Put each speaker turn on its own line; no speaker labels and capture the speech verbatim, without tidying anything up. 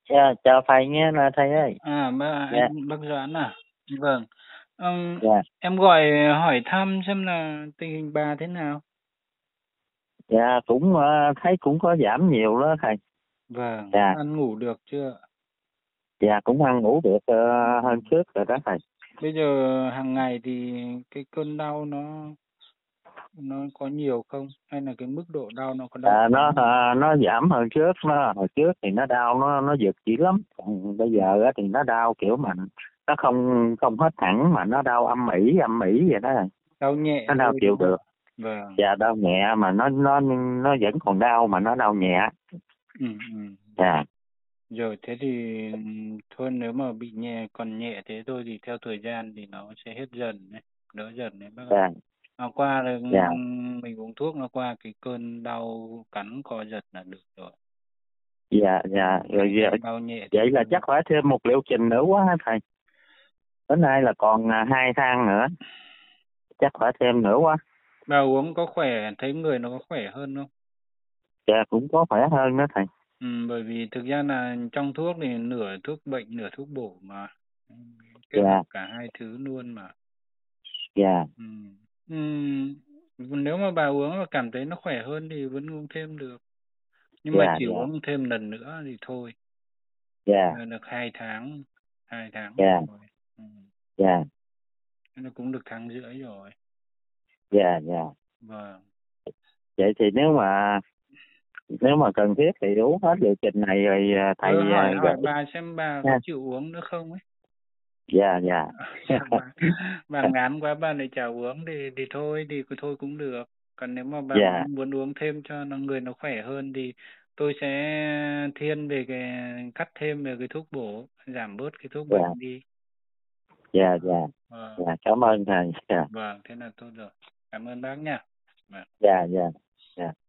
Dạ, chào thầy nghe nè thầy ơi.
À, bác,
Dạ,
anh bác Doãn à? Vâng. Ừm,
dạ,
em gọi hỏi thăm xem là tình hình bà thế nào.
dạ cũng ờ, thấy cũng có giảm nhiều đó thầy.
Vâng,
Dạ,
ăn ngủ được chưa?
dạ cũng ăn ngủ được ờ, hơn
Ừm.
trước rồi đó thầy.
Bây giờ hàng ngày thì cái cơn đau nó nó có nhiều không? Hay là cái mức độ đau nó có đau
À,
quá
nó
không?
ờ, nó giảm hơn trước, nó hồi trước thì nó đau, nó nó giật chỉ lắm. Còn bây
Ừm.
giờ á thì nó đau kiểu mà nó không không hết hẳn mà nó đau âm ỉ âm ỉ vậy đó thầy.
Đau nhẹ
Nó đau
thôi
chịu
đúng không?
được.
Vâng.
Dạ đau nhẹ mà nó nó nó vẫn còn đau mà nó đau nhẹ.
Ừ, ừ.
Dạ,
Rồi thế thì thôi, nếu mà bị nhẹ còn nhẹ thế thôi thì theo thời gian thì nó sẽ hết dần đấy, đỡ dần đấy bác ạ.
dạ,
Nó qua là
dạ,
mình uống thuốc, nó qua cái cơn đau cắn co giật là được rồi.
dạ,
Ừ,
dạ. Rồi,
cái
giờ-
cơn đau nhẹ thì
vậy là
thôi.
chắc phải thêm một liệu trình nữa quá hả thầy? Đến nay là còn à, hai thang nữa, chắc phải thêm nữa quá.
Bà uống có khỏe, thấy người nó có khỏe hơn không?
Dạ cũng có khỏe hơn đó thầy.
Ừ, bởi vì thực ra là trong thuốc thì nửa thuốc bệnh nửa thuốc bổ mà. Ừ, kết hợp
Dạ,
cả hai thứ luôn mà.
dạ,
Ừ. Ừ. Nếu mà bà uống mà cảm thấy nó khỏe hơn thì vẫn uống thêm được. Nhưng mà
dạ,
chỉ
dạ,
uống thêm lần nữa thì thôi.
dạ,
Là được hai tháng, hai tháng
dạ,
rồi. Ừ.
dạ,
Nó cũng được tháng rưỡi rồi.
dạ, dạ.
Vâng.
Vậy thì nếu mà nếu mà cần thiết thì uống hết liệu trình này rồi à,
Ờ,
thầy à,
hỏi hỏi
gửi
bà xem bà có
nha.
chịu uống nữa không ấy.
Dạ, dạ.
Chắc bà, bà ngán quá bà lại chả uống thì thì thôi thì cứ thôi cũng được. Còn nếu mà bà
Dạ,
muốn uống thêm cho nó người nó khỏe hơn thì tôi sẽ thiên về cái cắt thêm về cái thuốc bổ, giảm bớt cái thuốc
dạ,
bệnh đi.
dạ, dạ,
Vâng,
dạ, cảm ơn thầy. Dạ,
vâng, thế là tốt rồi. Cảm ơn bác nha. Vâng.
dạ, dạ, dạ.